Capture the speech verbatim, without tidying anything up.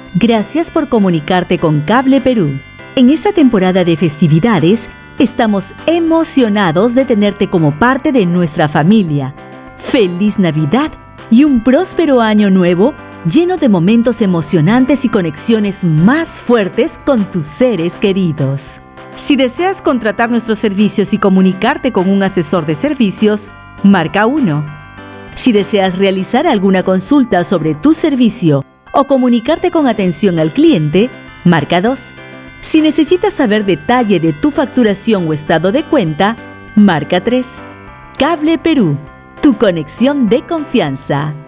Gracias por comunicarte con Cable Perú. En esta temporada de festividades, estamos emocionados de tenerte como parte de nuestra familia. ¡Feliz Navidad y un próspero año nuevo lleno de momentos emocionantes y conexiones más fuertes con tus seres queridos! Si deseas contratar nuestros servicios y comunicarte con un asesor de servicios, marca uno. Si deseas realizar alguna consulta sobre tu servicio o comunicarte con atención al cliente, marca dos. Si necesitas saber detalle de tu facturación o estado de cuenta, marca tres. Cable Perú, tu conexión de confianza.